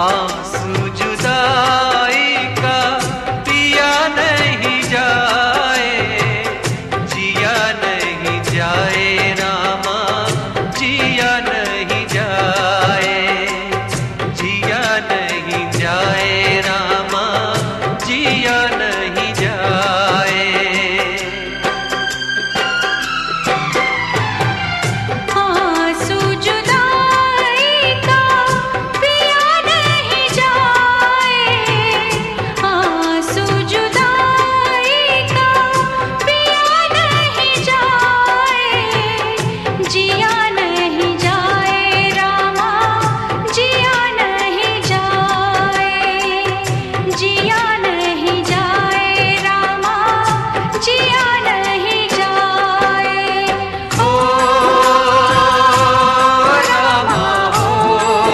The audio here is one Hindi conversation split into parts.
आंसू जुदाई का पिया नहीं जाए, जिया नहीं जाए रामा, जिया नहीं जाए, जिया नहीं जाए रामा, जिया नहीं जाए। आंसू जुदाई का पिया नहीं जाए, आंसू जुदाई का पिया नहीं जाए, जिया नहीं जाए रामा, जिया नहीं जाए, जिया नहीं जाए रामा, जिया नहीं जाए। ओ रामा हो,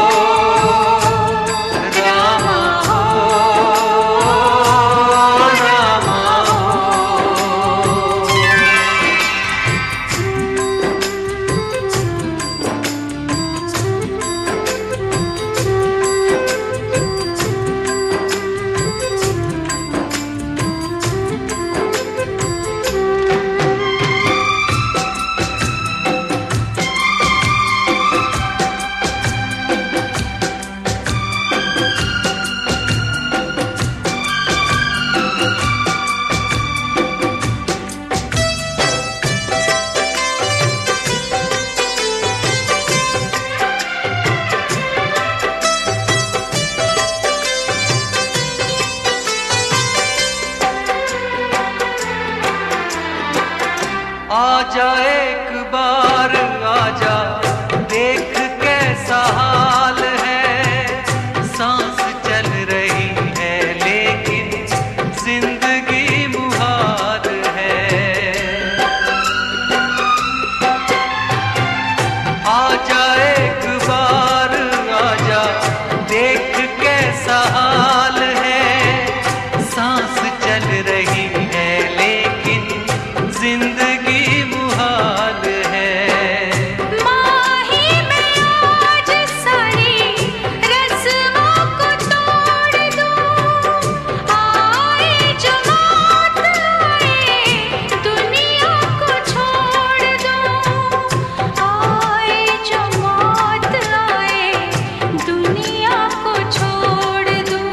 रामा हो, रामा हो। आजा एक बार आजा, देख कैसा हाल है, सांस चल रही है लेकिन जिंदगी मुहाल है। आजा एक बार आजा, देख कैसा हाल है, सांस चल रही है लेकिन जिंदगी मुहाल है। माही में आज सारी रस्मों को तोड़ दूं, आए जो मौत आए दुनिया को छोड़ दूं, आए जो मौत आए दुनिया को छोड़ दूं।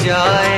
जाए